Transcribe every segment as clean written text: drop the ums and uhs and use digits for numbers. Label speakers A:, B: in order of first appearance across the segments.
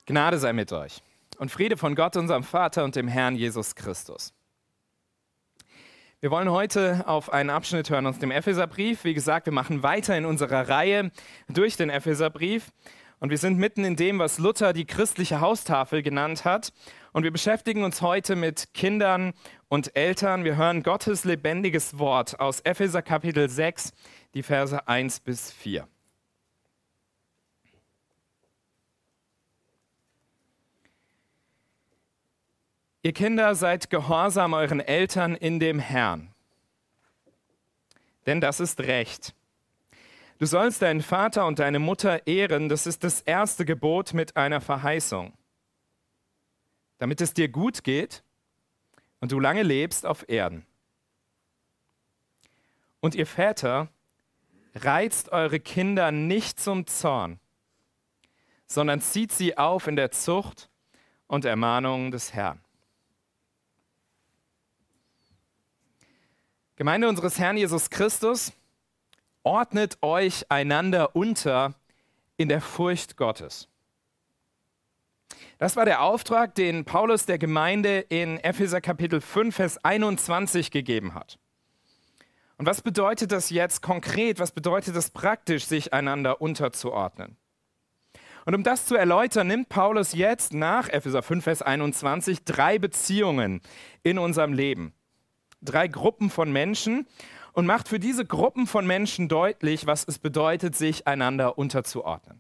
A: Gnade sei mit euch und Friede von Gott, unserem Vater und dem Herrn Jesus Christus. Wir wollen heute auf einen Abschnitt hören aus dem Epheserbrief. Wie gesagt, wir machen weiter in unserer Reihe durch den Epheserbrief. Und wir sind mitten in dem, was Luther die christliche Haustafel genannt hat. Und wir beschäftigen uns heute mit Kindern und Eltern. Wir hören Gottes lebendiges Wort aus Epheser Kapitel 6, die Verse 1 bis 4. Ihr Kinder, seid gehorsam euren Eltern in dem Herrn, denn das ist Recht. Du sollst deinen Vater und deine Mutter ehren, das ist das erste Gebot mit einer Verheißung, damit es dir gut geht und du lange lebst auf Erden. Und ihr Väter, reizt eure Kinder nicht zum Zorn, sondern zieht sie auf in der Zucht und Ermahnung des Herrn. Gemeinde unseres Herrn Jesus Christus, ordnet euch einander unter in der Furcht Gottes. Das war der Auftrag, den Paulus der Gemeinde in Epheser Kapitel 5, Vers 21 gegeben hat. Und was bedeutet das jetzt konkret? Was bedeutet das praktisch, sich einander unterzuordnen? Und um das zu erläutern, nimmt Paulus jetzt nach Epheser 5, Vers 21 3 Beziehungen in unserem Leben. 3 Gruppen von Menschen und macht für diese Gruppen von Menschen deutlich, was es bedeutet, sich einander unterzuordnen.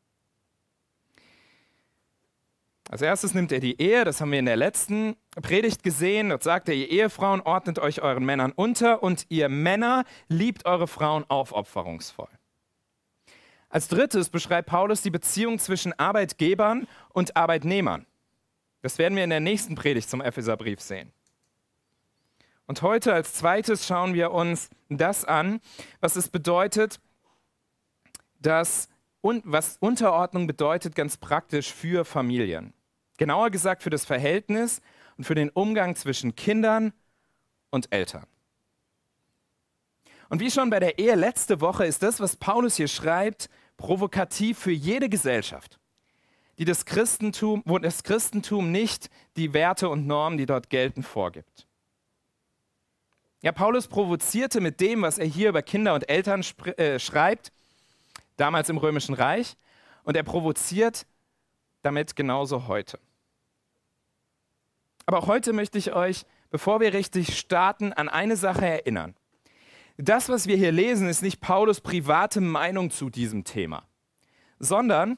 A: Als erstes nimmt er die Ehe, das haben wir in der letzten Predigt gesehen. Dort sagt er, ihr Ehefrauen, ordnet euch euren Männern unter und ihr Männer, liebt eure Frauen aufopferungsvoll. Als drittes beschreibt Paulus die Beziehung zwischen Arbeitgebern und Arbeitnehmern. Das werden wir in der nächsten Predigt zum Epheserbrief sehen. Und heute als zweites schauen wir uns das an, was es bedeutet, was Unterordnung bedeutet ganz praktisch für Familien. Genauer gesagt für das Verhältnis und für den Umgang zwischen Kindern und Eltern. Und wie schon bei der Ehe letzte Woche ist das, was Paulus hier schreibt, provokativ für jede Gesellschaft, wo das Christentum nicht die Werte und Normen, die dort gelten, vorgibt. Ja, Paulus provozierte mit dem, was er hier über Kinder und Eltern schreibt, damals im Römischen Reich, und er provoziert damit genauso heute. Aber auch heute möchte ich euch, bevor wir richtig starten, an eine Sache erinnern. Das, was wir hier lesen, ist nicht Paulus' private Meinung zu diesem Thema, sondern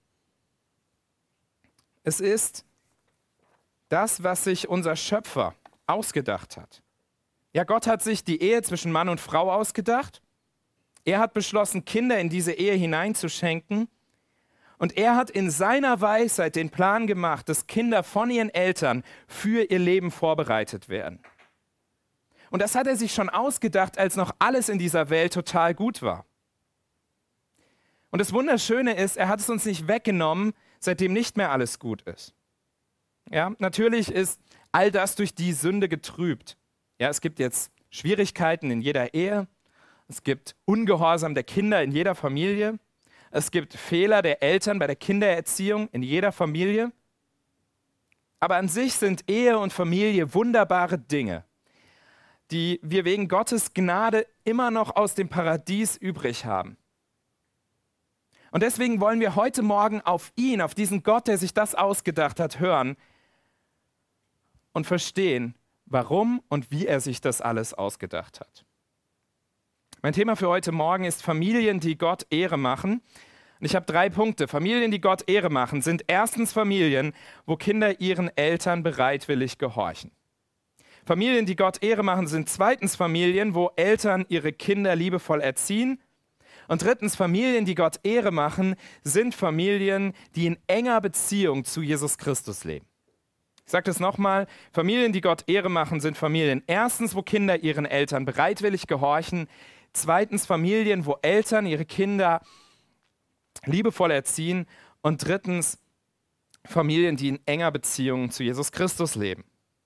A: es ist das, was sich unser Schöpfer ausgedacht hat. Ja, Gott hat sich die Ehe zwischen Mann und Frau ausgedacht. Er hat beschlossen, Kinder in diese Ehe hineinzuschenken. Und er hat in seiner Weisheit den Plan gemacht, dass Kinder von ihren Eltern für ihr Leben vorbereitet werden. Und das hat er sich schon ausgedacht, als noch alles in dieser Welt total gut war. Und das Wunderschöne ist, er hat es uns nicht weggenommen, seitdem nicht mehr alles gut ist. Ja, natürlich ist all das durch die Sünde getrübt. Ja, es gibt jetzt Schwierigkeiten in jeder Ehe, es gibt Ungehorsam der Kinder in jeder Familie, es gibt Fehler der Eltern bei der Kindererziehung in jeder Familie. Aber an sich sind Ehe und Familie wunderbare Dinge, die wir wegen Gottes Gnade immer noch aus dem Paradies übrig haben. Und deswegen wollen wir heute Morgen auf ihn, auf diesen Gott, der sich das ausgedacht hat, hören und verstehen, warum und wie er sich das alles ausgedacht hat. Mein Thema für heute Morgen ist Familien, die Gott Ehre machen. Und ich habe 3 Punkte. Familien, die Gott Ehre machen, sind erstens Familien, wo Kinder ihren Eltern bereitwillig gehorchen. Familien, die Gott Ehre machen, sind zweitens Familien, wo Eltern ihre Kinder liebevoll erziehen. Und drittens, Familien, die Gott Ehre machen, sind Familien, die in enger Beziehung zu Jesus Christus leben. Ich sage das nochmal, Familien, die Gott Ehre machen, sind Familien erstens, wo Kinder ihren Eltern bereitwillig gehorchen, zweitens Familien, wo Eltern ihre Kinder liebevoll erziehen und drittens Familien, die in enger Beziehung zu Jesus Christus leben.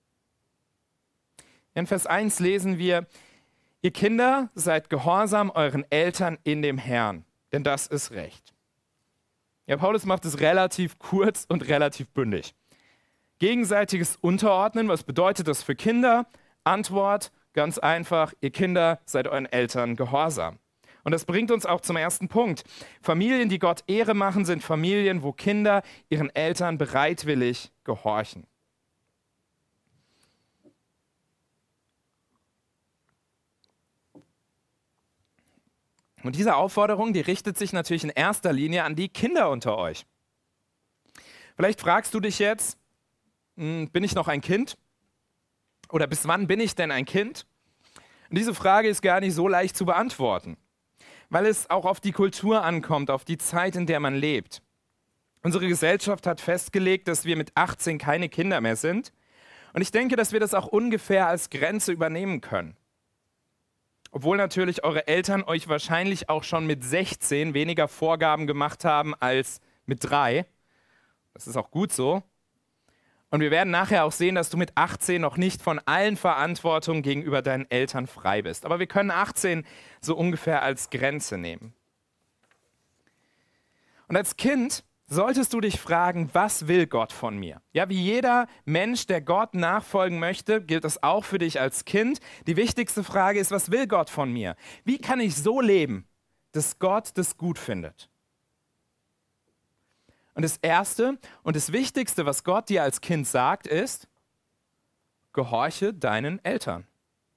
A: In Vers 1 lesen wir, ihr Kinder, seid gehorsam euren Eltern in dem Herrn, denn das ist Recht. Ja, Paulus macht es relativ kurz und relativ bündig. Gegenseitiges Unterordnen, was bedeutet das für Kinder? Antwort, ganz einfach, ihr Kinder, seid euren Eltern gehorsam. Und das bringt uns auch zum ersten Punkt. Familien, die Gott Ehre machen, sind Familien, wo Kinder ihren Eltern bereitwillig gehorchen. Und diese Aufforderung, die richtet sich natürlich in erster Linie an die Kinder unter euch. Vielleicht fragst du dich jetzt, bin ich noch ein Kind? Oder bis wann bin ich denn ein Kind? Und diese Frage ist gar nicht so leicht zu beantworten, weil es auch auf die Kultur ankommt, auf die Zeit, in der man lebt. Unsere Gesellschaft hat festgelegt, dass wir mit 18 keine Kinder mehr sind. Und ich denke, dass wir das auch ungefähr als Grenze übernehmen können. Obwohl natürlich eure Eltern euch wahrscheinlich auch schon mit 16 weniger Vorgaben gemacht haben als mit 3. Das ist auch gut so. Und wir werden nachher auch sehen, dass du mit 18 noch nicht von allen Verantwortungen gegenüber deinen Eltern frei bist. Aber wir können 18 so ungefähr als Grenze nehmen. Und als Kind solltest du dich fragen, was will Gott von mir? Ja, wie jeder Mensch, der Gott nachfolgen möchte, gilt das auch für dich als Kind. Die wichtigste Frage ist, was will Gott von mir? Wie kann ich so leben, dass Gott das gut findet? Und das Erste und das Wichtigste, was Gott dir als Kind sagt, ist, gehorche deinen Eltern.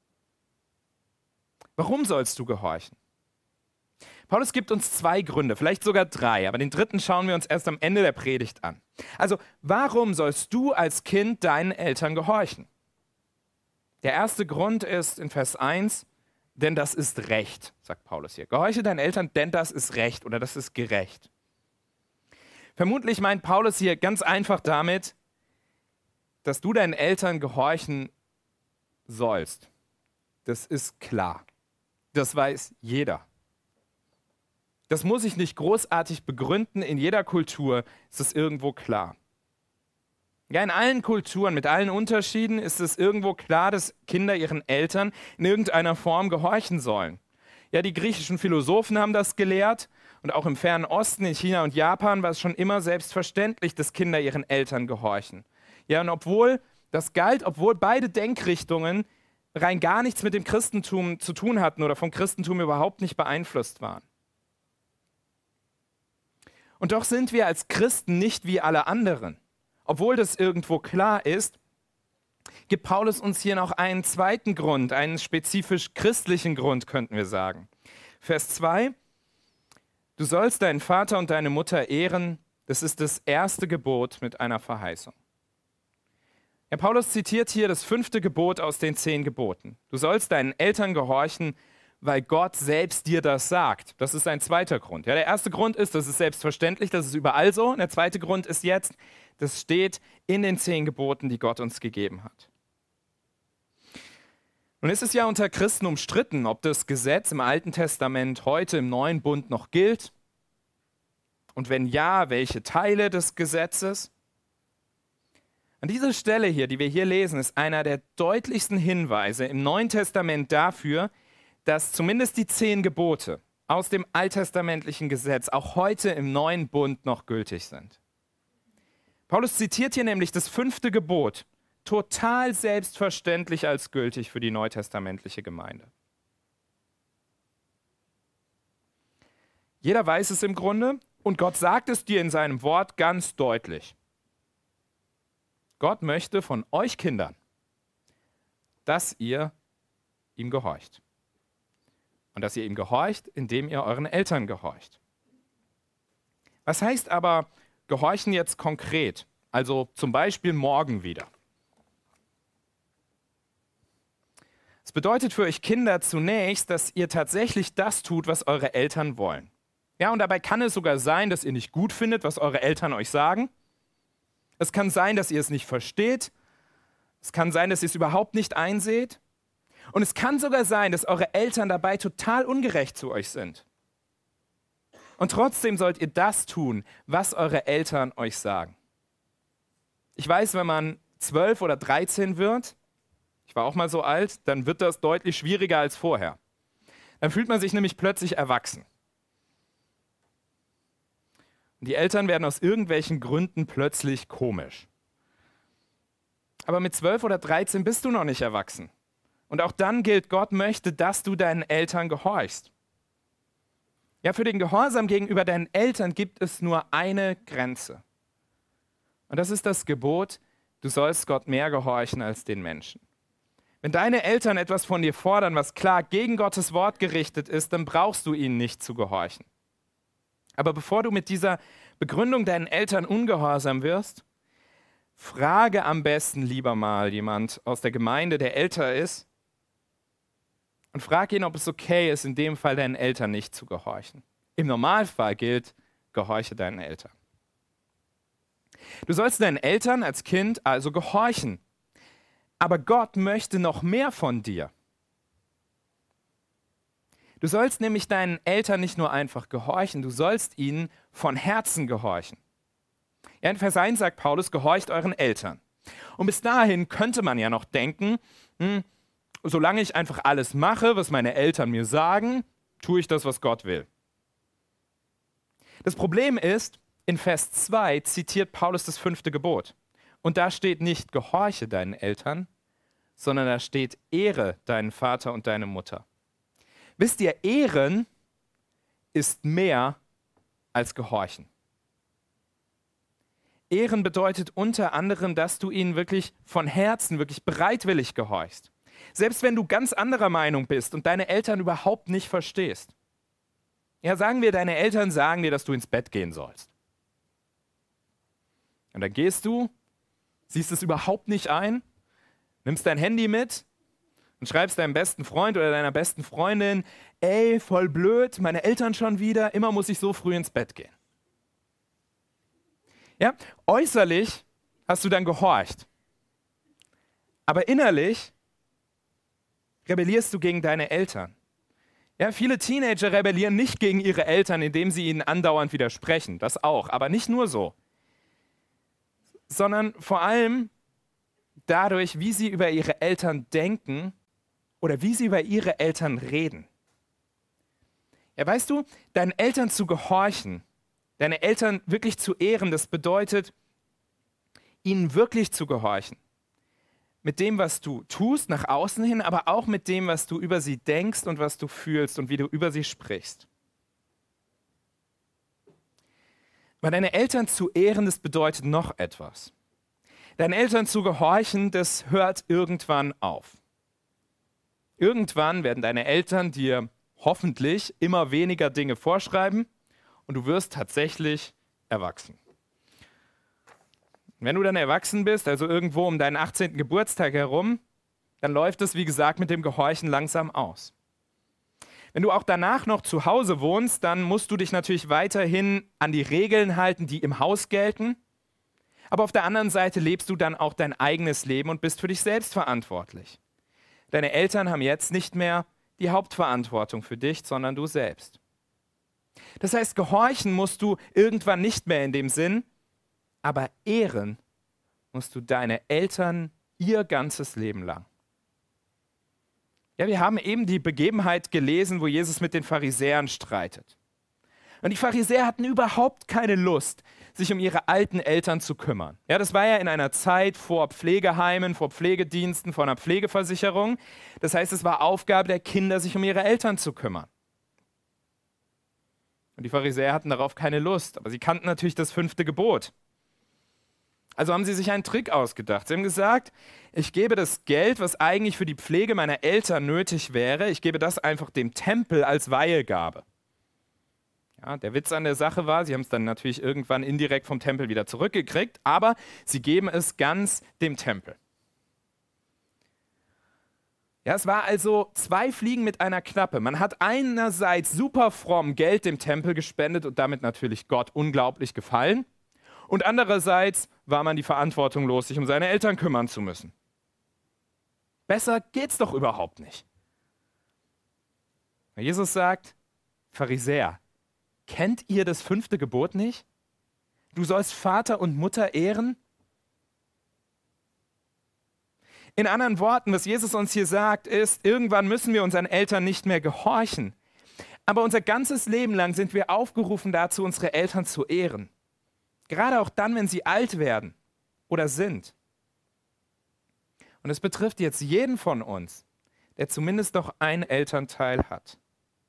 A: Warum sollst du gehorchen? Paulus gibt uns 2 Gründe, vielleicht sogar 3, aber den dritten schauen wir uns erst am Ende der Predigt an. Also, warum sollst du als Kind deinen Eltern gehorchen? Der erste Grund ist in Vers 1, denn das ist Recht, sagt Paulus hier. Gehorche deinen Eltern, denn das ist Recht oder das ist gerecht. Vermutlich meint Paulus hier ganz einfach damit, dass du deinen Eltern gehorchen sollst. Das ist klar. Das weiß jeder. Das muss ich nicht großartig begründen. In jeder Kultur ist es irgendwo klar. Ja, in allen Kulturen, mit allen Unterschieden, ist es irgendwo klar, dass Kinder ihren Eltern in irgendeiner Form gehorchen sollen. Ja, die griechischen Philosophen haben das gelehrt und auch im Fernen Osten, in China und Japan, war es schon immer selbstverständlich, dass Kinder ihren Eltern gehorchen. Ja, und obwohl das galt, obwohl beide Denkrichtungen rein gar nichts mit dem Christentum zu tun hatten oder vom Christentum überhaupt nicht beeinflusst waren. Und doch sind wir als Christen nicht wie alle anderen. Obwohl das irgendwo klar ist, gibt Paulus uns hier noch einen zweiten Grund, einen spezifisch christlichen Grund, könnten wir sagen. Vers 2, du sollst deinen Vater und deine Mutter ehren, das ist das erste Gebot mit einer Verheißung. Ja, Paulus zitiert hier das 5. Gebot aus den 10 Geboten. Du sollst deinen Eltern gehorchen, weil Gott selbst dir das sagt. Das ist ein zweiter Grund. Ja, der erste Grund ist, das ist selbstverständlich, das ist überall so. Und der zweite Grund ist jetzt, das steht in den 10 Geboten, die Gott uns gegeben hat. Nun ist es ja unter Christen umstritten, ob das Gesetz im Alten Testament heute im Neuen Bund noch gilt. Und wenn ja, welche Teile des Gesetzes? An dieser Stelle hier, die wir hier lesen, ist einer der deutlichsten Hinweise im Neuen Testament dafür, dass zumindest die 10 Gebote aus dem alttestamentlichen Gesetz auch heute im Neuen Bund noch gültig sind. Paulus zitiert hier nämlich das 5. Gebot, total selbstverständlich als gültig für die neutestamentliche Gemeinde. Jeder weiß es im Grunde und Gott sagt es dir in seinem Wort ganz deutlich. Gott möchte von euch Kindern, dass ihr ihm gehorcht. Und dass ihr ihm gehorcht, indem ihr euren Eltern gehorcht. Was heißt aber gehorchen jetzt konkret? Also zum Beispiel morgen wieder. Es bedeutet für euch Kinder zunächst, dass ihr tatsächlich das tut, was eure Eltern wollen. Ja, und dabei kann es sogar sein, dass ihr nicht gut findet, was eure Eltern euch sagen. Es kann sein, dass ihr es nicht versteht. Es kann sein, dass ihr es überhaupt nicht einseht. Und es kann sogar sein, dass eure Eltern dabei total ungerecht zu euch sind. Und trotzdem sollt ihr das tun, was eure Eltern euch sagen. Ich weiß, wenn man 12 oder 13 wird, ich war auch mal so alt, dann wird das deutlich schwieriger als vorher. Dann fühlt man sich nämlich plötzlich erwachsen. Und die Eltern werden aus irgendwelchen Gründen plötzlich komisch. Aber mit 12 oder 13 bist du noch nicht erwachsen. Und auch dann gilt, Gott möchte, dass du deinen Eltern gehorchst. Ja, für den Gehorsam gegenüber deinen Eltern gibt es nur eine Grenze. Und das ist das Gebot, du sollst Gott mehr gehorchen als den Menschen. Wenn deine Eltern etwas von dir fordern, was klar gegen Gottes Wort gerichtet ist, dann brauchst du ihnen nicht zu gehorchen. Aber bevor du mit dieser Begründung deinen Eltern ungehorsam wirst, frage am besten lieber mal jemand aus der Gemeinde, der älter ist, und frag ihn, ob es okay ist, in dem Fall deinen Eltern nicht zu gehorchen. Im Normalfall gilt, gehorche deinen Eltern. Du sollst deinen Eltern als Kind also gehorchen. Aber Gott möchte noch mehr von dir. Du sollst nämlich deinen Eltern nicht nur einfach gehorchen, du sollst ihnen von Herzen gehorchen. Ja, in Vers 1 sagt Paulus, gehorcht euren Eltern. Und bis dahin könnte man ja noch denken, solange ich einfach alles mache, was meine Eltern mir sagen, tue ich das, was Gott will. Das Problem ist, in Vers 2 zitiert Paulus das 5. Gebot. Und da steht nicht, gehorche deinen Eltern, sondern da steht, ehre deinen Vater und deine Mutter. Wisst ihr, ehren ist mehr als gehorchen. Ehren bedeutet unter anderem, dass du ihnen wirklich von Herzen, wirklich bereitwillig gehorchst. Selbst wenn du ganz anderer Meinung bist und deine Eltern überhaupt nicht verstehst. Ja, sagen wir, deine Eltern sagen dir, dass du ins Bett gehen sollst. Und dann gehst du, siehst es überhaupt nicht ein, nimmst dein Handy mit und schreibst deinem besten Freund oder deiner besten Freundin, ey, voll blöd, meine Eltern schon wieder, immer muss ich so früh ins Bett gehen. Ja, äußerlich hast du dann gehorcht, aber innerlich rebellierst du gegen deine Eltern. Ja, viele Teenager rebellieren nicht gegen ihre Eltern, indem sie ihnen andauernd widersprechen, das auch, aber nicht nur so, sondern vor allem dadurch, wie sie über ihre Eltern denken oder wie sie über ihre Eltern reden. Ja, weißt du, deinen Eltern zu gehorchen, deine Eltern wirklich zu ehren, das bedeutet, ihnen wirklich zu gehorchen. Mit dem, was du tust, nach außen hin, aber auch mit dem, was du über sie denkst und was du fühlst und wie du über sie sprichst. Aber deine Eltern zu ehren, das bedeutet noch etwas. Deinen Eltern zu gehorchen, das hört irgendwann auf. Irgendwann werden deine Eltern dir hoffentlich immer weniger Dinge vorschreiben und du wirst tatsächlich erwachsen. Wenn du dann erwachsen bist, also irgendwo um deinen 18. Geburtstag herum, dann läuft es, wie gesagt, mit dem Gehorchen langsam aus. Wenn du auch danach noch zu Hause wohnst, dann musst du dich natürlich weiterhin an die Regeln halten, die im Haus gelten. Aber auf der anderen Seite lebst du dann auch dein eigenes Leben und bist für dich selbst verantwortlich. Deine Eltern haben jetzt nicht mehr die Hauptverantwortung für dich, sondern du selbst. Das heißt, gehorchen musst du irgendwann nicht mehr in dem Sinn, aber ehren musst du deine Eltern ihr ganzes Leben lang. Ja, wir haben eben die Begebenheit gelesen, wo Jesus mit den Pharisäern streitet. Und die Pharisäer hatten überhaupt keine Lust, sich um ihre alten Eltern zu kümmern. Ja, das war ja in einer Zeit vor Pflegeheimen, vor Pflegediensten, vor einer Pflegeversicherung. Das heißt, es war Aufgabe der Kinder, sich um ihre Eltern zu kümmern. Und die Pharisäer hatten darauf keine Lust, aber sie kannten natürlich das 5. Gebot. Also haben sie sich einen Trick ausgedacht. Sie haben gesagt, ich gebe das Geld, was eigentlich für die Pflege meiner Eltern nötig wäre, ich gebe das einfach dem Tempel als Weihgabe. Ja, der Witz an der Sache war, sie haben es dann natürlich irgendwann indirekt vom Tempel wieder zurückgekriegt, aber sie geben es ganz dem Tempel. Ja, es war also 2 Fliegen mit einer Klappe. Man hat einerseits super fromm Geld dem Tempel gespendet und damit natürlich Gott unglaublich gefallen. Und andererseits war man die Verantwortung los, sich um seine Eltern kümmern zu müssen. Besser geht's doch überhaupt nicht. Jesus sagt, Pharisäer, kennt ihr das 5. Gebot nicht? Du sollst Vater und Mutter ehren? In anderen Worten, was Jesus uns hier sagt, ist, irgendwann müssen wir unseren Eltern nicht mehr gehorchen. Aber unser ganzes Leben lang sind wir aufgerufen dazu, unsere Eltern zu ehren. Gerade auch dann, wenn sie alt werden oder sind. Und es betrifft jetzt jeden von uns, der zumindest noch einen Elternteil hat.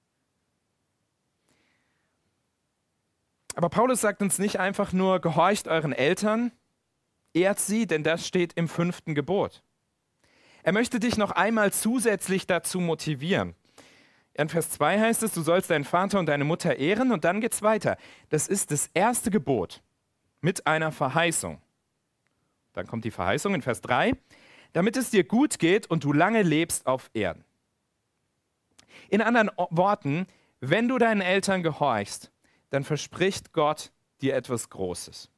A: Aber Paulus sagt uns nicht einfach nur, gehorcht euren Eltern, ehrt sie, denn das steht im 5. Gebot. Er möchte dich noch einmal zusätzlich dazu motivieren. In Vers 2 heißt es, du sollst deinen Vater und deine Mutter ehren, und dann geht es weiter. Das ist das erste Gebot mit einer Verheißung. Dann kommt die Verheißung in Vers 3, damit es dir gut geht und du lange lebst auf Erden. In anderen Worten, wenn du deinen Eltern gehorchst, dann verspricht Gott dir etwas Großes.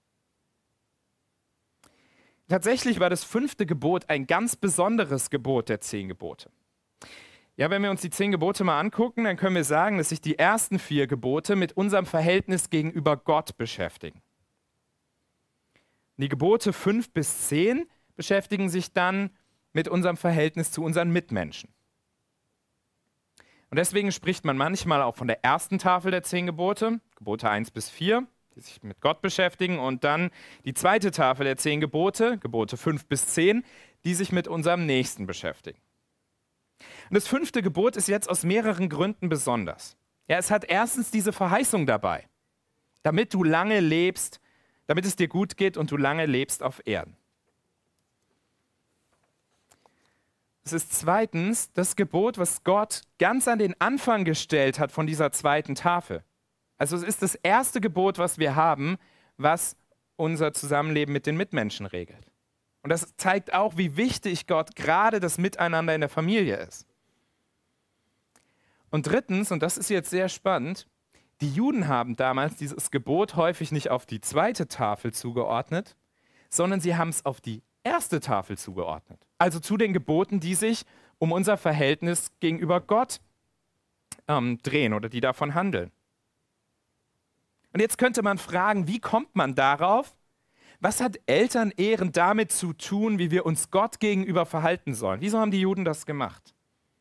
A: Tatsächlich war das 5. Gebot ein ganz besonderes Gebot der 10 Gebote. Ja, wenn wir uns die 10 Gebote mal angucken, dann können wir sagen, dass sich die ersten 4 Gebote mit unserem Verhältnis gegenüber Gott beschäftigen. Die Gebote 5 bis 10 beschäftigen sich dann mit unserem Verhältnis zu unseren Mitmenschen. Und deswegen spricht man manchmal auch von der ersten Tafel der 10 Gebote, Gebote 1 bis 4, die sich mit Gott beschäftigen, und dann die zweite Tafel der 10 Gebote, Gebote 5 bis 10, die sich mit unserem Nächsten beschäftigen. Und das 5. Gebot ist jetzt aus mehreren Gründen besonders. Ja, es hat erstens diese Verheißung dabei, damit du lange lebst, damit es dir gut geht und du lange lebst auf Erden. Es ist zweitens das Gebot, was Gott ganz an den Anfang gestellt hat von dieser zweiten Tafel. Also es ist das erste Gebot, was wir haben, was unser Zusammenleben mit den Mitmenschen regelt. Und das zeigt auch, wie wichtig Gott gerade das Miteinander in der Familie ist. Und drittens, und das ist jetzt sehr spannend, die Juden haben damals dieses Gebot häufig nicht auf die zweite Tafel zugeordnet, sondern sie haben es auf die erste Tafel zugeordnet. Also zu den Geboten, die sich um unser Verhältnis gegenüber Gott drehen oder die davon handeln. Und jetzt könnte man fragen, wie kommt man darauf? Was hat Elternehren damit zu tun, wie wir uns Gott gegenüber verhalten sollen? Wieso haben die Juden das gemacht?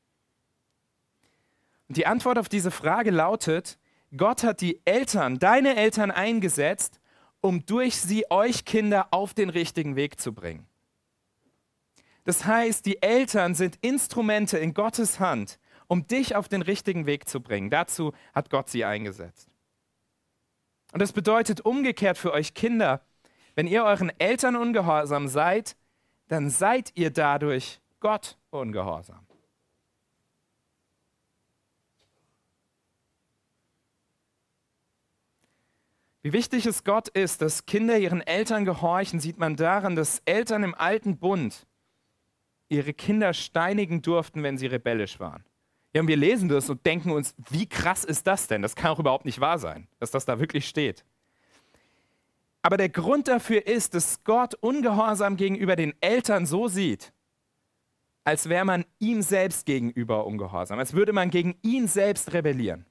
A: Und die Antwort auf diese Frage lautet, Gott hat die Eltern, deine Eltern eingesetzt, um durch sie euch Kinder auf den richtigen Weg zu bringen. Das heißt, die Eltern sind Instrumente in Gottes Hand, um dich auf den richtigen Weg zu bringen. Dazu hat Gott sie eingesetzt. Und das bedeutet umgekehrt für euch Kinder, wenn ihr euren Eltern ungehorsam seid, dann seid ihr dadurch Gott ungehorsam. Wie wichtig es Gott ist, dass Kinder ihren Eltern gehorchen, sieht man daran, dass Eltern im alten Bund ihre Kinder steinigen durften, wenn sie rebellisch waren. Ja, und wir lesen das und denken uns, wie krass ist das denn? Das kann auch überhaupt nicht wahr sein, dass das da wirklich steht. Aber der Grund dafür ist, dass Gott Ungehorsam gegenüber den Eltern so sieht, als wäre man ihm selbst gegenüber ungehorsam, als würde man gegen ihn selbst rebellieren.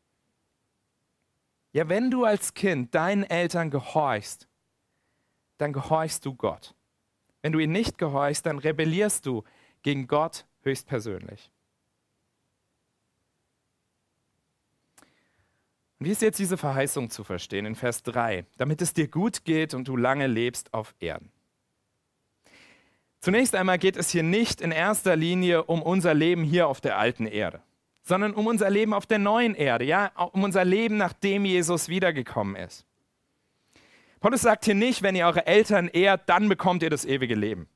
A: Ja, wenn du als Kind deinen Eltern gehorchst, dann gehorchst du Gott. Wenn du ihn nicht gehorchst, dann rebellierst du gegen Gott höchstpersönlich. Und wie ist jetzt diese Verheißung zu verstehen in Vers 3? Damit es dir gut geht und du lange lebst auf Erden. Zunächst einmal geht es hier nicht in erster Linie um unser Leben hier auf der alten Erde, sondern um unser Leben auf der neuen Erde, ja, um unser Leben, nachdem Jesus wiedergekommen ist. Paulus sagt hier nicht, wenn ihr eure Eltern ehrt, dann bekommt ihr das ewige Leben.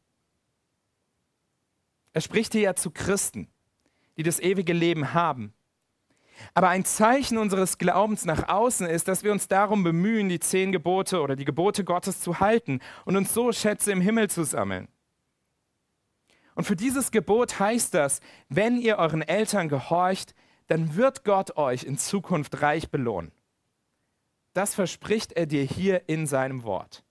A: Er spricht hier ja zu Christen, die das ewige Leben haben. Aber ein Zeichen unseres Glaubens nach außen ist, dass wir uns darum bemühen, die 10 Gebote oder die Gebote Gottes zu halten und uns so Schätze im Himmel zu sammeln. Und für dieses Gebot heißt das, wenn ihr euren Eltern gehorcht, dann wird Gott euch in Zukunft reich belohnen. Das verspricht er dir hier in seinem Wort.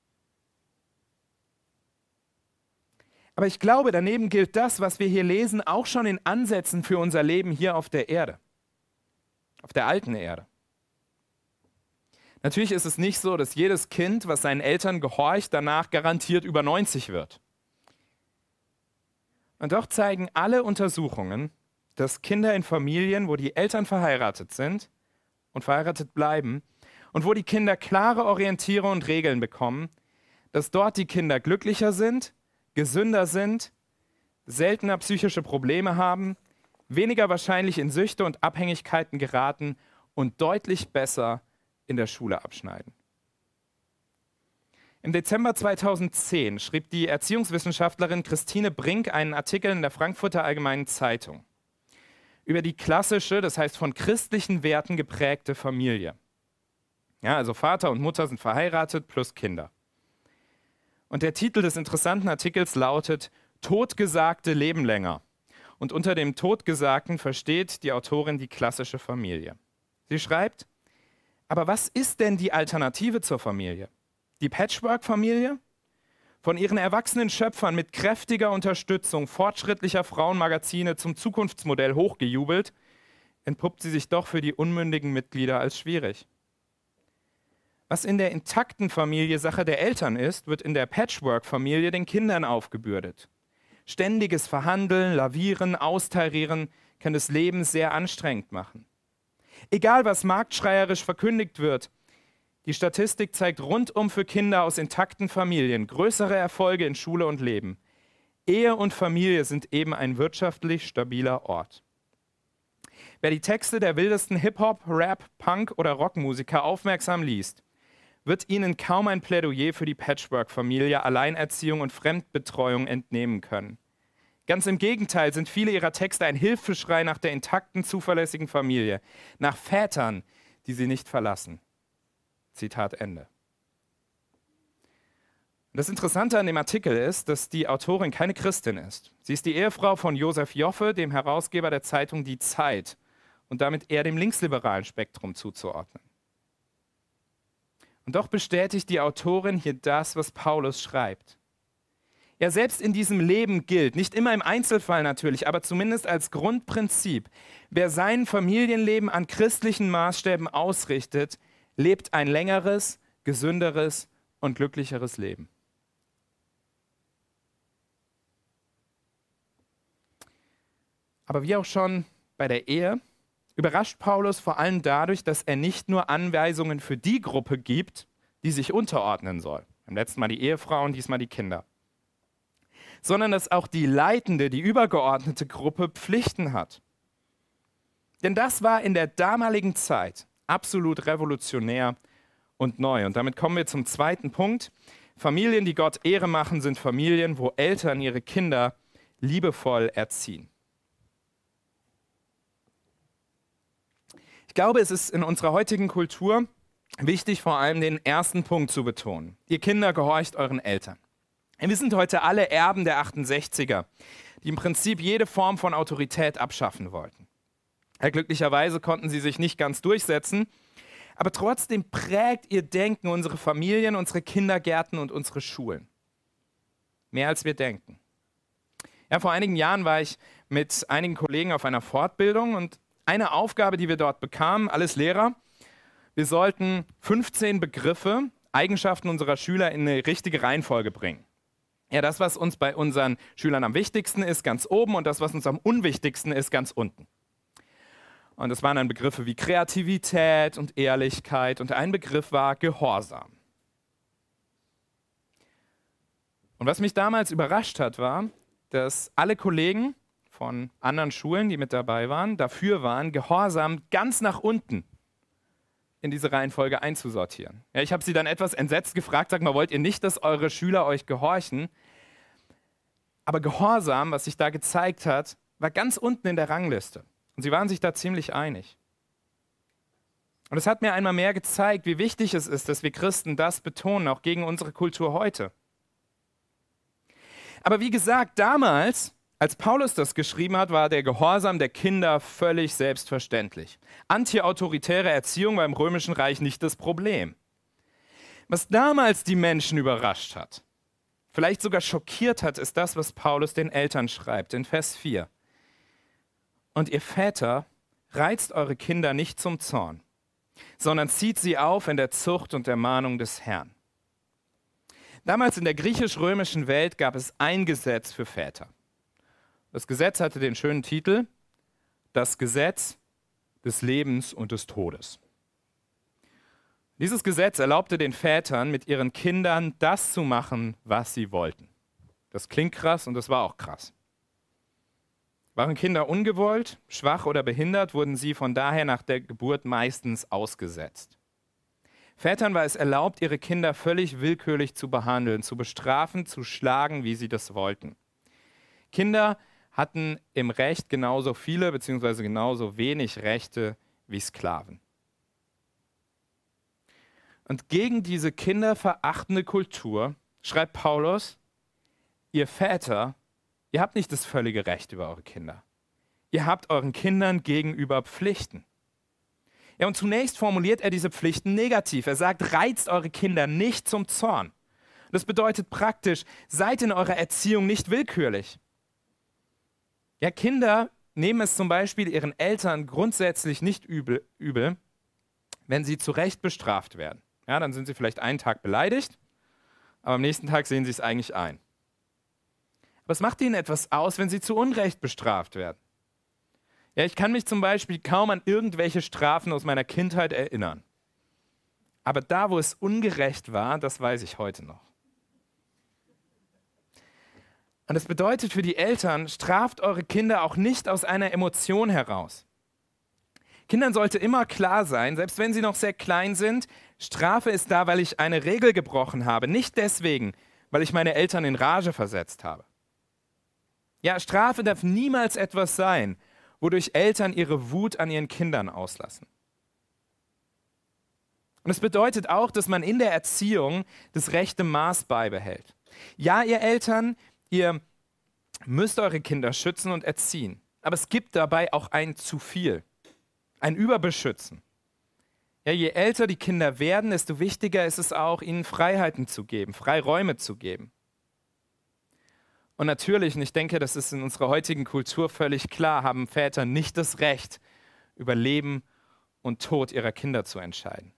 A: Aber ich glaube, daneben gilt das, was wir hier lesen, auch schon in Ansätzen für unser Leben hier auf der Erde. Auf der alten Erde. Natürlich ist es nicht so, dass jedes Kind, was seinen Eltern gehorcht, danach garantiert über 90 wird. Und doch zeigen alle Untersuchungen, dass Kinder in Familien, wo die Eltern verheiratet sind und verheiratet bleiben und wo die Kinder klare Orientierung und Regeln bekommen, dass dort die Kinder glücklicher sind, gesünder sind, seltener psychische Probleme haben, weniger wahrscheinlich in Süchte und Abhängigkeiten geraten und deutlich besser in der Schule abschneiden. Im Dezember 2010 schrieb die Erziehungswissenschaftlerin Christine Brink einen Artikel in der Frankfurter Allgemeinen Zeitung über die klassische, das heißt von christlichen Werten geprägte Familie. Ja, also Vater und Mutter sind verheiratet plus Kinder. Und der Titel des interessanten Artikels lautet Totgesagte leben länger. Und unter dem Totgesagten versteht die Autorin die klassische Familie. Sie schreibt, aber was ist denn die Alternative zur Familie? Die Patchwork-Familie? Von ihren erwachsenen Schöpfern mit kräftiger Unterstützung fortschrittlicher Frauenmagazine zum Zukunftsmodell hochgejubelt, entpuppt sie sich doch für die unmündigen Mitglieder als schwierig. Was in der intakten Familie Sache der Eltern ist, wird in der Patchwork-Familie den Kindern aufgebürdet. Ständiges Verhandeln, Lavieren, Austarieren kann das Leben sehr anstrengend machen. Egal, was marktschreierisch verkündigt wird, die Statistik zeigt rundum für Kinder aus intakten Familien größere Erfolge in Schule und Leben. Ehe und Familie sind eben ein wirtschaftlich stabiler Ort. Wer die Texte der wildesten Hip-Hop, Rap, Punk oder Rockmusiker aufmerksam liest, wird ihnen kaum ein Plädoyer für die Patchwork-Familie, Alleinerziehung und Fremdbetreuung entnehmen können. Ganz im Gegenteil sind viele ihrer Texte ein Hilfeschrei nach der intakten, zuverlässigen Familie, nach Vätern, die sie nicht verlassen. Zitat Ende. Das Interessante an dem Artikel ist, dass die Autorin keine Christin ist. Sie ist die Ehefrau von Josef Joffe, dem Herausgeber der Zeitung Die Zeit, und damit eher dem linksliberalen Spektrum zuzuordnen. Und doch bestätigt die Autorin hier das, was Paulus schreibt. Ja, selbst in diesem Leben gilt, nicht immer im Einzelfall natürlich, aber zumindest als Grundprinzip, wer sein Familienleben an christlichen Maßstäben ausrichtet, lebt ein längeres, gesünderes und glücklicheres Leben. Aber wie auch schon bei der Ehe, überrascht Paulus vor allem dadurch, dass er nicht nur Anweisungen für die Gruppe gibt, die sich unterordnen soll. Beim letzten Mal die Ehefrauen, diesmal die Kinder. Sondern dass auch die leitende, die übergeordnete Gruppe Pflichten hat. Denn das war in der damaligen Zeit absolut revolutionär und neu. Und damit kommen wir zum zweiten Punkt. Familien, die Gott Ehre machen, sind Familien, wo Eltern ihre Kinder liebevoll erziehen. Ich glaube, es ist in unserer heutigen Kultur wichtig, vor allem den ersten Punkt zu betonen. Ihr Kinder, gehorcht euren Eltern. Wir sind heute alle Erben der 68er, die im Prinzip jede Form von Autorität abschaffen wollten. Glücklicherweise konnten sie sich nicht ganz durchsetzen, aber trotzdem prägt ihr Denken unsere Familien, unsere Kindergärten und unsere Schulen. Mehr als wir denken. Ja, vor einigen Jahren war ich mit einigen Kollegen auf einer Fortbildung und eine Aufgabe, die wir dort bekamen, alles Lehrer, wir sollten 15 Begriffe, Eigenschaften unserer Schüler in eine richtige Reihenfolge bringen. Ja, das, was uns bei unseren Schülern am wichtigsten ist, ganz oben und das, was uns am unwichtigsten ist, ganz unten. Und das waren dann Begriffe wie Kreativität und Ehrlichkeit und ein Begriff war Gehorsam. Und was mich damals überrascht hat, war, dass alle Kollegen von anderen Schulen, die mit dabei waren, dafür waren, Gehorsam ganz nach unten in diese Reihenfolge einzusortieren. Ja, ich habe sie dann etwas entsetzt gefragt, sag mal, wollt ihr nicht, dass eure Schüler euch gehorchen? Aber Gehorsam, was sich da gezeigt hat, war ganz unten in der Rangliste. Und sie waren sich da ziemlich einig. Und es hat mir einmal mehr gezeigt, wie wichtig es ist, dass wir Christen das betonen, auch gegen unsere Kultur heute. Aber wie gesagt, damals, als Paulus das geschrieben hat, war der Gehorsam der Kinder völlig selbstverständlich. Antiautoritäre Erziehung war im Römischen Reich nicht das Problem. Was damals die Menschen überrascht hat, vielleicht sogar schockiert hat, ist das, was Paulus den Eltern schreibt in Vers 4. Und ihr Väter, reizt eure Kinder nicht zum Zorn, sondern zieht sie auf in der Zucht und Ermahnung des Herrn. Damals in der griechisch-römischen Welt gab es ein Gesetz für Väter. Das Gesetz hatte den schönen Titel das Gesetz des Lebens und des Todes. Dieses Gesetz erlaubte den Vätern, mit ihren Kindern das zu machen, was sie wollten. Das klingt krass und das war auch krass. Waren Kinder ungewollt, schwach oder behindert, wurden sie von daher nach der Geburt meistens ausgesetzt. Vätern war es erlaubt, ihre Kinder völlig willkürlich zu behandeln, zu bestrafen, zu schlagen, wie sie das wollten. Kinder hatten im Recht genauso viele bzw. genauso wenig Rechte wie Sklaven. Und gegen diese kinderverachtende Kultur schreibt Paulus: Ihr Väter, ihr habt nicht das völlige Recht über eure Kinder. Ihr habt euren Kindern gegenüber Pflichten. Ja, und zunächst formuliert er diese Pflichten negativ. Er sagt, reizt eure Kinder nicht zum Zorn. Das bedeutet praktisch, seid in eurer Erziehung nicht willkürlich. Ja, Kinder nehmen es zum Beispiel ihren Eltern grundsätzlich nicht übel, wenn sie zu Recht bestraft werden. Ja, dann sind sie vielleicht einen Tag beleidigt, aber am nächsten Tag sehen sie es eigentlich ein. Aber es macht ihnen etwas aus, wenn sie zu Unrecht bestraft werden. Ja, ich kann mich zum Beispiel kaum an irgendwelche Strafen aus meiner Kindheit erinnern. Aber da, wo es ungerecht war, das weiß ich heute noch. Und das bedeutet für die Eltern, straft eure Kinder auch nicht aus einer Emotion heraus. Kindern sollte immer klar sein, selbst wenn sie noch sehr klein sind, Strafe ist da, weil ich eine Regel gebrochen habe, nicht deswegen, weil ich meine Eltern in Rage versetzt habe. Ja, Strafe darf niemals etwas sein, wodurch Eltern ihre Wut an ihren Kindern auslassen. Und es bedeutet auch, dass man in der Erziehung das rechte Maß beibehält. Ja, ihr Eltern, ihr müsst eure Kinder schützen und erziehen. Aber es gibt dabei auch ein zu viel, ein Überbeschützen. Ja, je älter die Kinder werden, desto wichtiger ist es auch, ihnen Freiheiten zu geben, Freiräume zu geben. Und natürlich, und ich denke, das ist in unserer heutigen Kultur völlig klar, haben Väter nicht das Recht, über Leben und Tod ihrer Kinder zu entscheiden.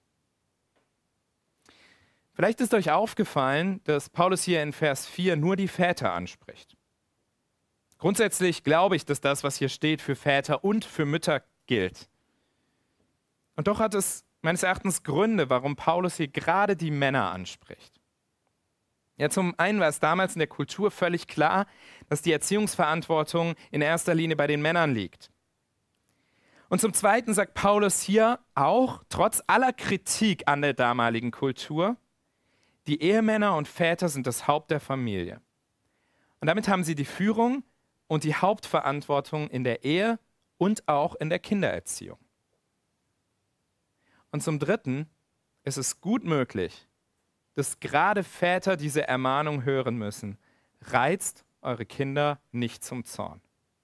A: Vielleicht ist euch aufgefallen, dass Paulus hier in Vers 4 nur die Väter anspricht. Grundsätzlich glaube ich, dass das, was hier steht, für Väter und für Mütter gilt. Und doch hat es meines Erachtens Gründe, warum Paulus hier gerade die Männer anspricht. Ja, zum einen war es damals in der Kultur völlig klar, dass die Erziehungsverantwortung in erster Linie bei den Männern liegt. Und zum Zweiten sagt Paulus hier auch, trotz aller Kritik an der damaligen Kultur, die Ehemänner und Väter sind das Haupt der Familie. Und damit haben sie die Führung und die Hauptverantwortung in der Ehe und auch in der Kindererziehung. Und zum Dritten ist es gut möglich, dass gerade Väter diese Ermahnung hören müssen: Reizt eure Kinder nicht zum Zorn.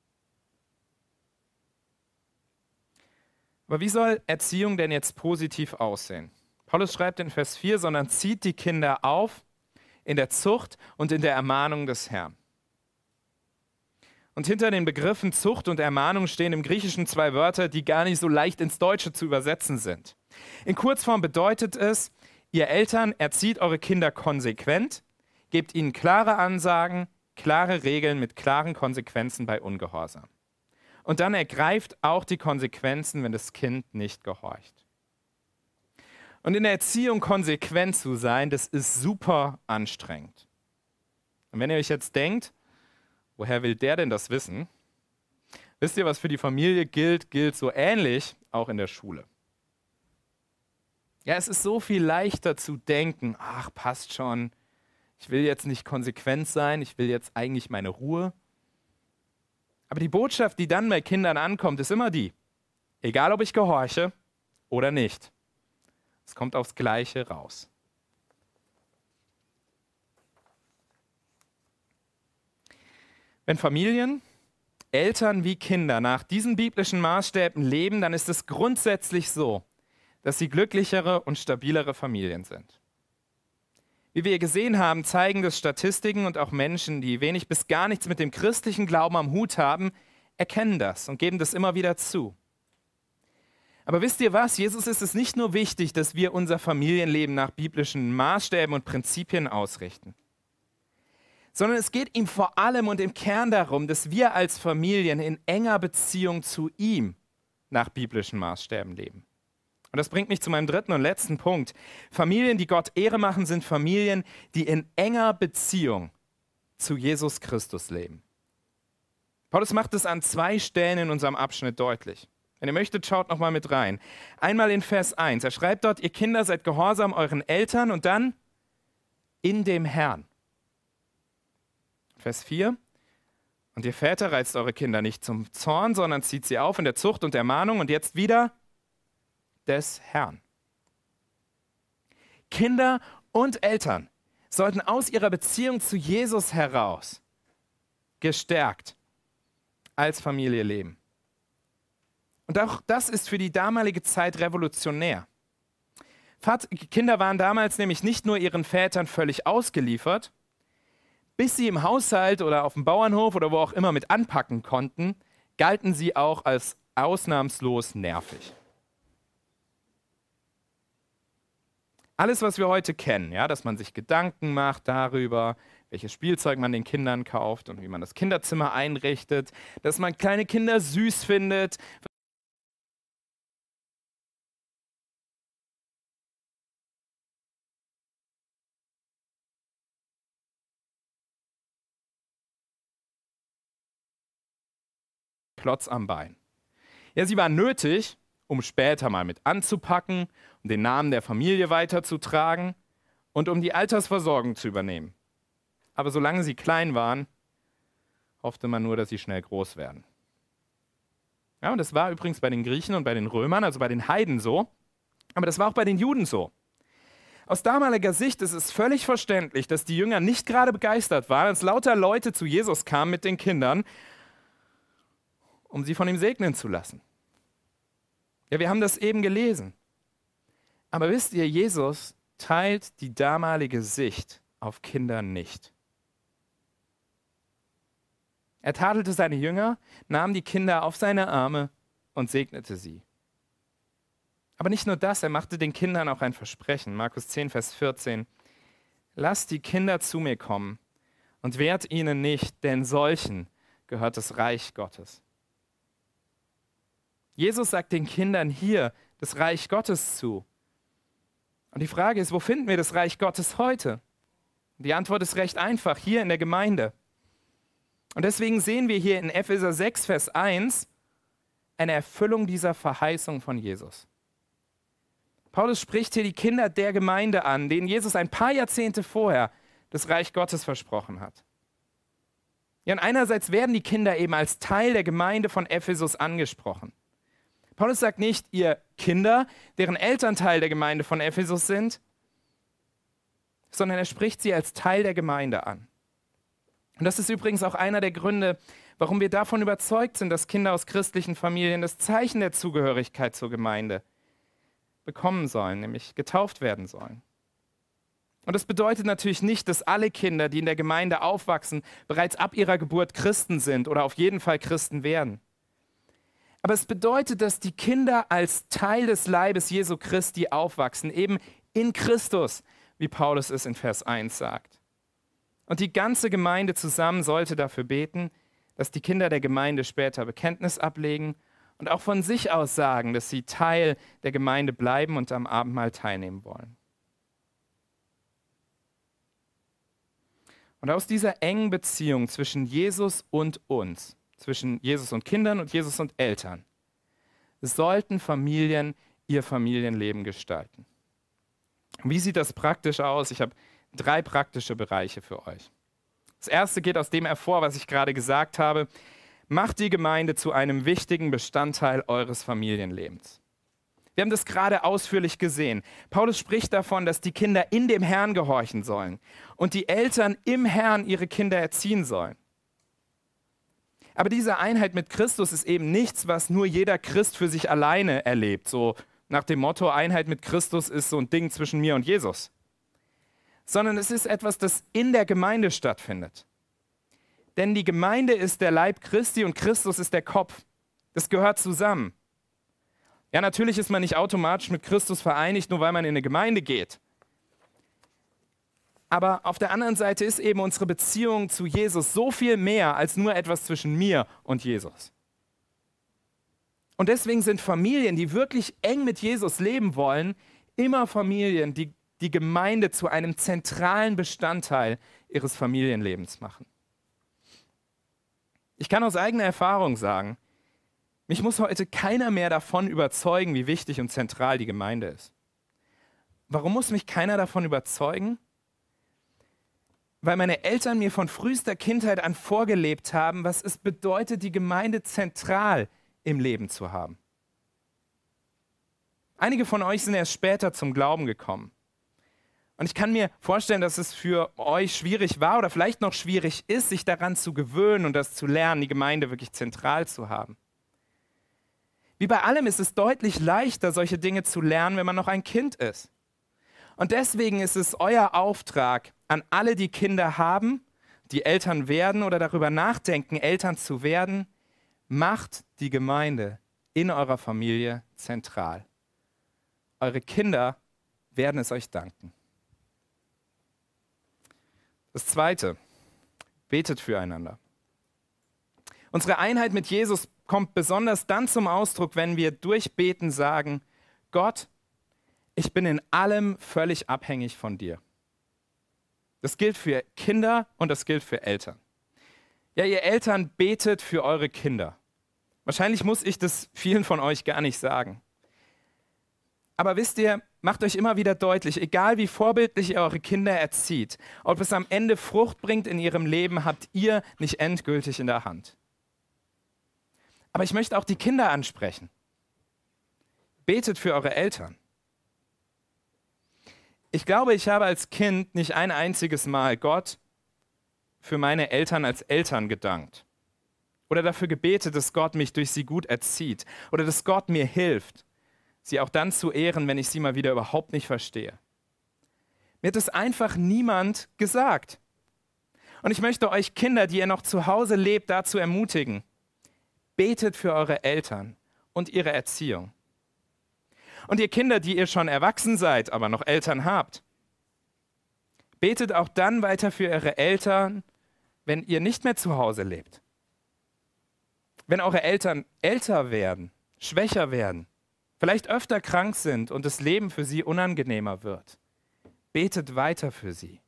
A: Aber wie soll Erziehung denn jetzt positiv aussehen? Paulus schreibt in Vers 4, sondern zieht die Kinder auf in der Zucht und in der Ermahnung des Herrn. Und hinter den Begriffen Zucht und Ermahnung stehen im Griechischen zwei Wörter, die gar nicht so leicht ins Deutsche zu übersetzen sind. In Kurzform bedeutet es: Ihr Eltern, erzieht eure Kinder konsequent, gebt ihnen klare Ansagen, klare Regeln mit klaren Konsequenzen bei Ungehorsam. Und dann ergreift auch die Konsequenzen, wenn das Kind nicht gehorcht. Und in der Erziehung konsequent zu sein, das ist super anstrengend. Und wenn ihr euch jetzt denkt, woher will der denn das wissen? Wisst ihr, was für die Familie gilt, gilt so ähnlich auch in der Schule. Ja, es ist so viel leichter zu denken, ach, passt schon, ich will jetzt nicht konsequent sein, ich will jetzt eigentlich meine Ruhe. Aber die Botschaft, die dann bei Kindern ankommt, ist immer die: Egal, ob ich gehorche oder nicht, es kommt aufs Gleiche raus. Wenn Familien, Eltern wie Kinder nach diesen biblischen Maßstäben leben, dann ist es grundsätzlich so, dass sie glücklichere und stabilere Familien sind. Wie wir gesehen haben, zeigen das Statistiken, und auch Menschen, die wenig bis gar nichts mit dem christlichen Glauben am Hut haben, erkennen das und geben das immer wieder zu. Aber wisst ihr was? Jesus ist es nicht nur wichtig, dass wir unser Familienleben nach biblischen Maßstäben und Prinzipien ausrichten, sondern es geht ihm vor allem und im Kern darum, dass wir als Familien in enger Beziehung zu ihm nach biblischen Maßstäben leben. Und das bringt mich zu meinem dritten und letzten Punkt. Familien, die Gott Ehre machen, sind Familien, die in enger Beziehung zu Jesus Christus leben. Paulus macht es an 2 Stellen in unserem Abschnitt deutlich. Wenn ihr möchtet, schaut nochmal mit rein. Einmal in Vers 1. Er schreibt dort, ihr Kinder seid gehorsam euren Eltern und dann in dem Herrn. Vers 4. Und ihr Väter reizt eure Kinder nicht zum Zorn, sondern zieht sie auf in der Zucht und Ermahnung und jetzt wieder des Herrn. Kinder und Eltern sollten aus ihrer Beziehung zu Jesus heraus gestärkt als Familie leben. Und auch das ist für die damalige Zeit revolutionär. Kinder waren damals nämlich nicht nur ihren Vätern völlig ausgeliefert, bis sie im Haushalt oder auf dem Bauernhof oder wo auch immer mit anpacken konnten, galten sie auch als ausnahmslos nervig. Alles, was wir heute kennen, ja, dass man sich Gedanken macht darüber, welches Spielzeug man den Kindern kauft und wie man das Kinderzimmer einrichtet, dass man kleine Kinder süß findet, Klotz am Bein. Ja, sie waren nötig, um später mal mit anzupacken, um den Namen der Familie weiterzutragen und um die Altersversorgung zu übernehmen. Aber solange sie klein waren, hoffte man nur, dass sie schnell groß werden. Ja, und das war übrigens bei den Griechen und bei den Römern, also bei den Heiden so, aber das war auch bei den Juden so. Aus damaliger Sicht ist es völlig verständlich, dass die Jünger nicht gerade begeistert waren, als lauter Leute zu Jesus kamen mit den Kindern, um sie von ihm segnen zu lassen. Ja, wir haben das eben gelesen. Aber wisst ihr, Jesus teilt die damalige Sicht auf Kinder nicht. Er tadelte seine Jünger, nahm die Kinder auf seine Arme und segnete sie. Aber nicht nur das, er machte den Kindern auch ein Versprechen. Markus 10, Vers 14. Lasst die Kinder zu mir kommen und wehrt ihnen nicht, denn solchen gehört das Reich Gottes. Jesus sagt den Kindern hier das Reich Gottes zu. Und die Frage ist, wo finden wir das Reich Gottes heute? Die Antwort ist recht einfach, hier in der Gemeinde. Und deswegen sehen wir hier in Epheser 6, Vers 1 eine Erfüllung dieser Verheißung von Jesus. Paulus spricht hier die Kinder der Gemeinde an, denen Jesus ein paar Jahrzehnte vorher das Reich Gottes versprochen hat. Ja, und einerseits werden die Kinder eben als Teil der Gemeinde von Ephesus angesprochen. Paulus sagt nicht, ihr Kinder, deren Eltern Teil der Gemeinde von Ephesus sind, sondern er spricht sie als Teil der Gemeinde an. Und das ist übrigens auch einer der Gründe, warum wir davon überzeugt sind, dass Kinder aus christlichen Familien das Zeichen der Zugehörigkeit zur Gemeinde bekommen sollen, nämlich getauft werden sollen. Und das bedeutet natürlich nicht, dass alle Kinder, die in der Gemeinde aufwachsen, bereits ab ihrer Geburt Christen sind oder auf jeden Fall Christen werden. Aber es bedeutet, dass die Kinder als Teil des Leibes Jesu Christi aufwachsen, eben in Christus, wie Paulus es in Vers 1 sagt. Und die ganze Gemeinde zusammen sollte dafür beten, dass die Kinder der Gemeinde später Bekenntnis ablegen und auch von sich aus sagen, dass sie Teil der Gemeinde bleiben und am Abendmahl teilnehmen wollen. Und aus dieser engen Beziehung zwischen Jesus und uns, zwischen Jesus und Kindern und Jesus und Eltern, sollten Familien ihr Familienleben gestalten. Wie sieht das praktisch aus? Ich habe 3 praktische Bereiche für euch. Das erste geht aus dem hervor, was ich gerade gesagt habe. Macht die Gemeinde zu einem wichtigen Bestandteil eures Familienlebens. Wir haben das gerade ausführlich gesehen. Paulus spricht davon, dass die Kinder in dem Herrn gehorchen sollen und die Eltern im Herrn ihre Kinder erziehen sollen. Aber diese Einheit mit Christus ist eben nichts, was nur jeder Christ für sich alleine erlebt. So nach dem Motto, Einheit mit Christus ist so ein Ding zwischen mir und Jesus. Sondern es ist etwas, das in der Gemeinde stattfindet. Denn die Gemeinde ist der Leib Christi und Christus ist der Kopf. Das gehört zusammen. Ja, natürlich ist man nicht automatisch mit Christus vereinigt, nur weil man in eine Gemeinde geht. Aber auf der anderen Seite ist eben unsere Beziehung zu Jesus so viel mehr als nur etwas zwischen mir und Jesus. Und deswegen sind Familien, die wirklich eng mit Jesus leben wollen, immer Familien, die die Gemeinde zu einem zentralen Bestandteil ihres Familienlebens machen. Ich kann aus eigener Erfahrung sagen, mich muss heute keiner mehr davon überzeugen, wie wichtig und zentral die Gemeinde ist. Warum muss mich keiner davon überzeugen? Weil meine Eltern mir von frühester Kindheit an vorgelebt haben, was es bedeutet, die Gemeinde zentral im Leben zu haben. Einige von euch sind erst später zum Glauben gekommen. Und ich kann mir vorstellen, dass es für euch schwierig war oder vielleicht noch schwierig ist, sich daran zu gewöhnen und das zu lernen, die Gemeinde wirklich zentral zu haben. Wie bei allem ist es deutlich leichter, solche Dinge zu lernen, wenn man noch ein Kind ist. Und deswegen ist es euer Auftrag an alle, die Kinder haben, die Eltern werden oder darüber nachdenken, Eltern zu werden, macht die Gemeinde in eurer Familie zentral. Eure Kinder werden es euch danken. Das Zweite, betet füreinander. Unsere Einheit mit Jesus kommt besonders dann zum Ausdruck, wenn wir durch Beten sagen, Gott, ich bin in allem völlig abhängig von dir. Das gilt für Kinder und das gilt für Eltern. Ja, ihr Eltern betet für eure Kinder. Wahrscheinlich muss ich das vielen von euch gar nicht sagen. Aber wisst ihr, macht euch immer wieder deutlich, egal wie vorbildlich ihr eure Kinder erzieht, ob es am Ende Frucht bringt in ihrem Leben, habt ihr nicht endgültig in der Hand. Aber ich möchte auch die Kinder ansprechen. Betet für eure Eltern. Ich glaube, ich habe als Kind nicht ein einziges Mal Gott für meine Eltern als Eltern gedankt. Oder dafür gebetet, dass Gott mich durch sie gut erzieht. Oder dass Gott mir hilft, sie auch dann zu ehren, wenn ich sie mal wieder überhaupt nicht verstehe. Mir hat es einfach niemand gesagt. Und ich möchte euch Kinder, die ihr noch zu Hause lebt, dazu ermutigen, betet für eure Eltern und ihre Erziehung. Und ihr Kinder, die ihr schon erwachsen seid, aber noch Eltern habt, betet auch dann weiter für eure Eltern, wenn ihr nicht mehr zu Hause lebt. Wenn eure Eltern älter werden, schwächer werden, vielleicht öfter krank sind und das Leben für sie unangenehmer wird, betet weiter für sie.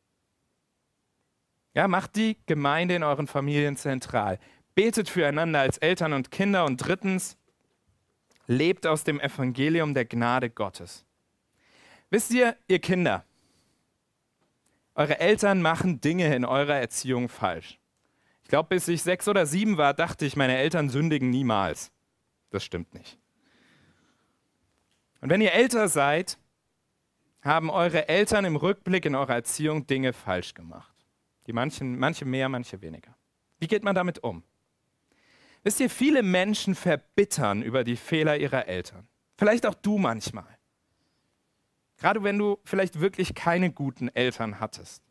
A: Ja, macht die Gemeinde in euren Familien zentral. Betet füreinander als Eltern und Kinder und drittens, lebt aus dem Evangelium der Gnade Gottes. Wisst ihr, ihr Kinder, eure Eltern machen Dinge in eurer Erziehung falsch. Ich glaube, bis ich 6 oder 7 war, dachte ich, meine Eltern sündigen niemals. Das stimmt nicht. Und wenn ihr älter seid, haben eure Eltern im Rückblick in eurer Erziehung Dinge falsch gemacht. Manche mehr, manche weniger. Wie geht man damit um? Wisst ihr, viele Menschen verbittern über die Fehler ihrer Eltern. Vielleicht auch du manchmal. Gerade wenn du vielleicht wirklich keine guten Eltern hattest.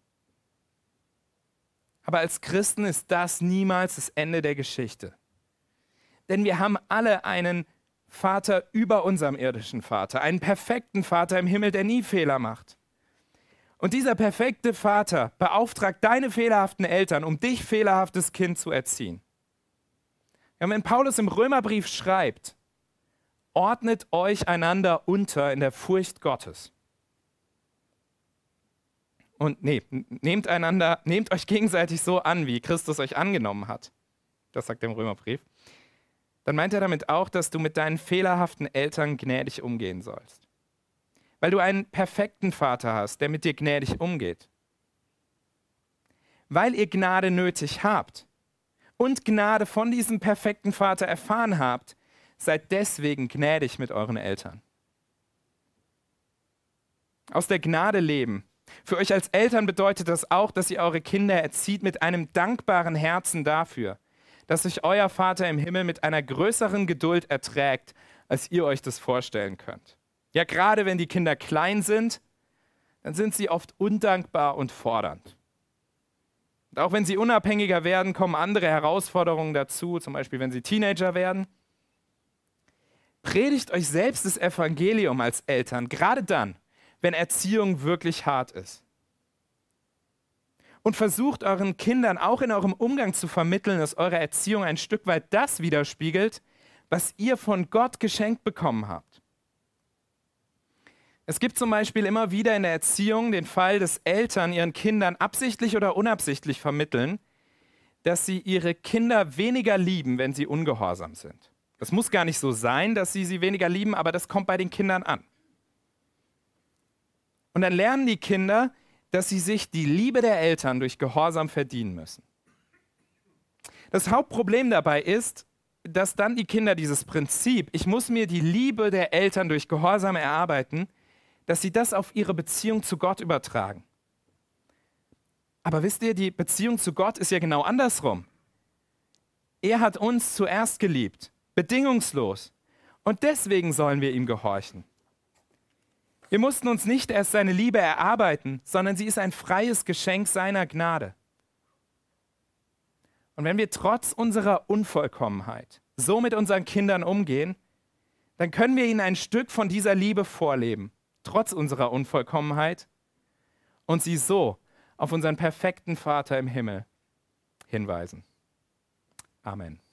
A: Aber als Christen ist das niemals das Ende der Geschichte. Denn wir haben alle einen Vater über unserem irdischen Vater, einen perfekten Vater im Himmel, der nie Fehler macht. Und dieser perfekte Vater beauftragt deine fehlerhaften Eltern, um dich fehlerhaftes Kind zu erziehen. Ja, wenn Paulus im Römerbrief schreibt, ordnet euch einander unter in der Furcht Gottes. Und nehmt euch gegenseitig so an, wie Christus euch angenommen hat. Das sagt er im Römerbrief. Dann meint er damit auch, dass du mit deinen fehlerhaften Eltern gnädig umgehen sollst. Weil du einen perfekten Vater hast, der mit dir gnädig umgeht. Weil ihr Gnade nötig habt und Gnade von diesem perfekten Vater erfahren habt, seid deswegen gnädig mit euren Eltern. Aus der Gnade leben. Für euch als Eltern bedeutet das auch, dass ihr eure Kinder erzieht mit einem dankbaren Herzen dafür, dass sich euer Vater im Himmel mit einer größeren Geduld erträgt, als ihr euch das vorstellen könnt. Ja, gerade wenn die Kinder klein sind, dann sind sie oft undankbar und fordernd. Und auch wenn sie unabhängiger werden, kommen andere Herausforderungen dazu, zum Beispiel wenn sie Teenager werden. Predigt euch selbst das Evangelium als Eltern, gerade dann, wenn Erziehung wirklich hart ist. Und versucht euren Kindern auch in eurem Umgang zu vermitteln, dass eure Erziehung ein Stück weit das widerspiegelt, was ihr von Gott geschenkt bekommen habt. Es gibt zum Beispiel immer wieder in der Erziehung den Fall, dass Eltern ihren Kindern absichtlich oder unabsichtlich vermitteln, dass sie ihre Kinder weniger lieben, wenn sie ungehorsam sind. Das muss gar nicht so sein, dass sie weniger lieben, aber das kommt bei den Kindern an. Und dann lernen die Kinder, dass sie sich die Liebe der Eltern durch Gehorsam verdienen müssen. Das Hauptproblem dabei ist, dass dann die Kinder dieses Prinzip, ich muss mir die Liebe der Eltern durch Gehorsam erarbeiten, dass sie das auf ihre Beziehung zu Gott übertragen. Aber wisst ihr, die Beziehung zu Gott ist ja genau andersrum. Er hat uns zuerst geliebt, bedingungslos. Und deswegen sollen wir ihm gehorchen. Wir mussten uns nicht erst seine Liebe erarbeiten, sondern sie ist ein freies Geschenk seiner Gnade. Und wenn wir trotz unserer Unvollkommenheit so mit unseren Kindern umgehen, dann können wir ihnen ein Stück von dieser Liebe vorleben, trotz unserer Unvollkommenheit, und sie so auf unseren perfekten Vater im Himmel hinweisen. Amen.